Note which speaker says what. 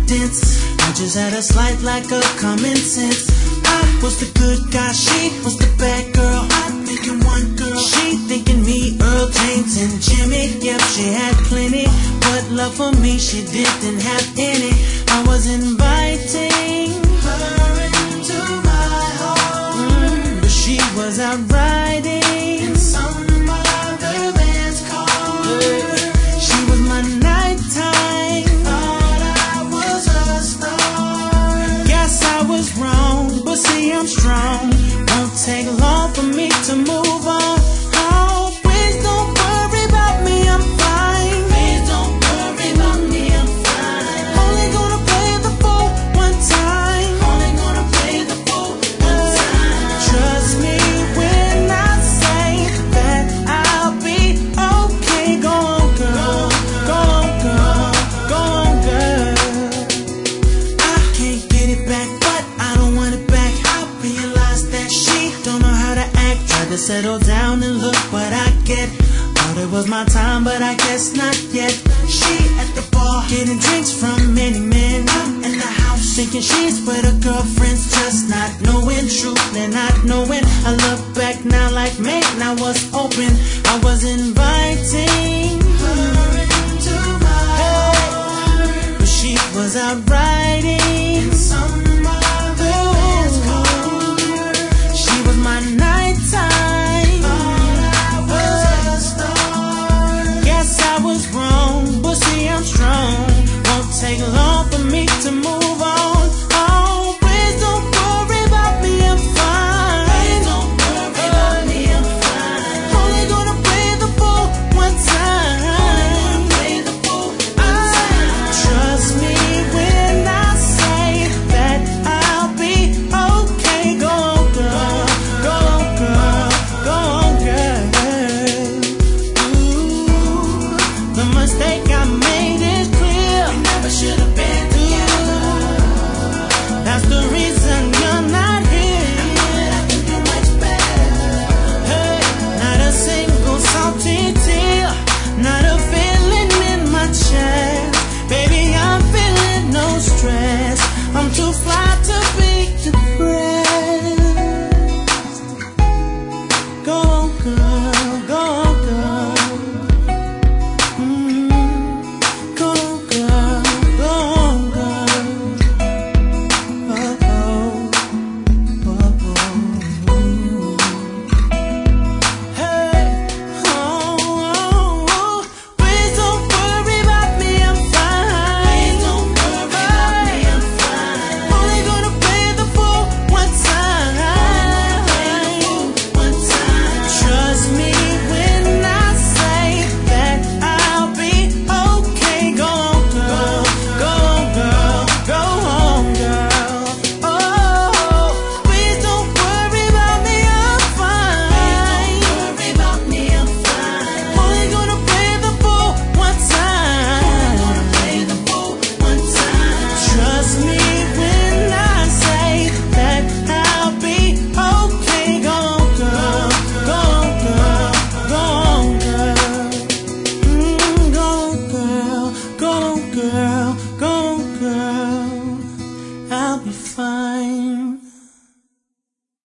Speaker 1: confidence. I just had a slight lack of common sense. I was the good guy, she was the bad girl. I'm thinking one girl, she thinking me, Earl James and Jimmy. Yep, she had plenty, but love for me she didn't have any. I was inviting her into my home, but she was out riding in some other man's car. She was my nighttime, thought I was a star. Guess I was wrong, but see I'm strong. Won't take long for me to move on. Oh, please don't worry about me, I'm fine. Please don't worry about me, I'm fine. Only gonna play the fool one time. Only gonna play the fool one time. Trust me when I say that I'll be okay. Go on, girl. Go on, girl. Go on, girl. I can't get it back, but I don't want it back. I realized that she don't know how to act. Tried to settle down and look what I get. Thought it was my time, but I guess not yet. She at the bar, getting drinks from many men. I'm in the house, thinking she's with her girlfriends, just not knowing truth and not knowing. I look back now like, man, I was open. I was inviting her into my heart, but she was out riding in some other man's car. She was my nighttime,